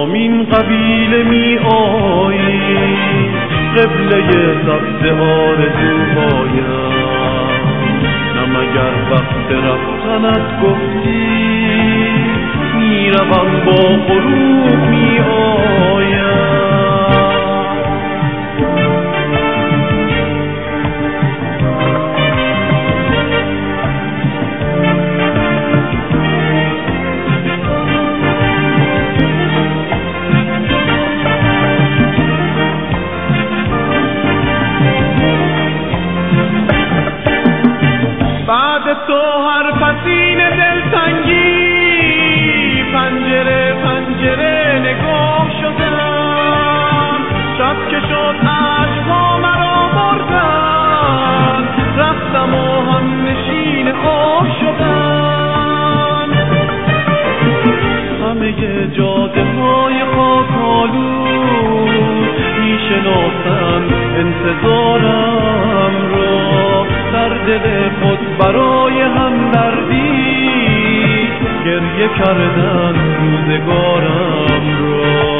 کدامین قبیله می آیی قبله سبز آرزوهایم نه مگر وقت رفتنت گفتی میروم با غروب می آیم بعد تو هر پسین دلتنگی پنجره پنجره نگاه شدم شب که شد عشقا مرا بردن رفتم و هم نشین آه شدم همه جاده های خاک‌آلود میشناسم انتظارم را در دل خود برای همدردی گریه کردن روزگارم را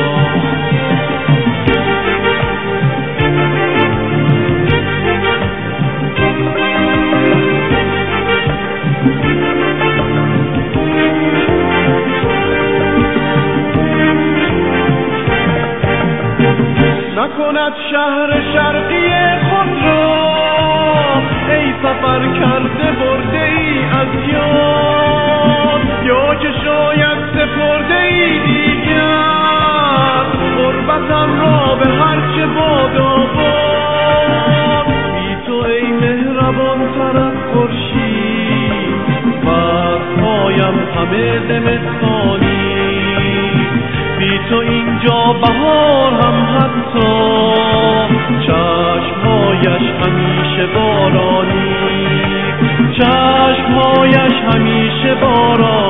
نکند شهر شرقی خود را ای سفر کرده برده ای از یاد یا که شاید سپرده ای دیگر غربتم را به هرچه باد آباد بی تو ای مهربان تر از خورشید وقتهایم همه زمستانی بی تو اینجا بهار هم حتی چشمهایش همیشه بارانی چشمهایش همیشه بارانی